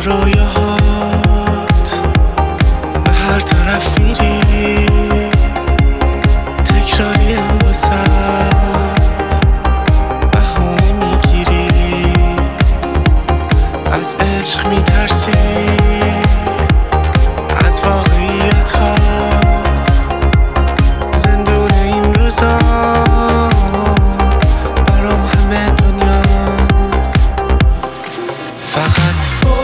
رویاهات به هر طرف میری، تکراری واسط بهونه میگیری، از عشق میترسی، از واقعیت ها، زندون این روزا برام همه دنیا. فقط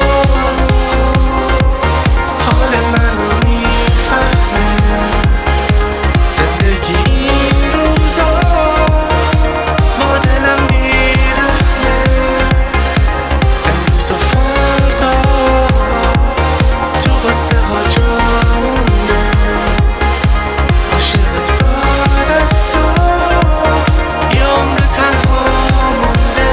حال منو میفهمه، زندگی این روزا با دلم بیرحمه، امروز و فردا تو قصه ها جا مونده، عاشقت بعد از سال یه عمر تنها مونده.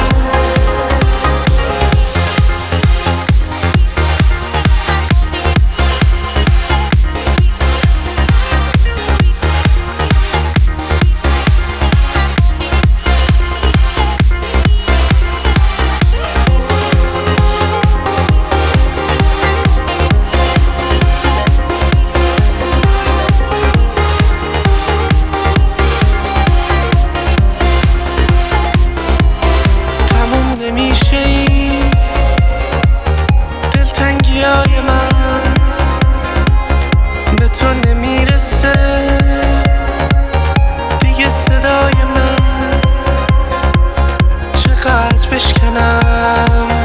نمیشه این دلتنگی های من، به تو نمیرسه دیگه صدای من، چقدر بشکنم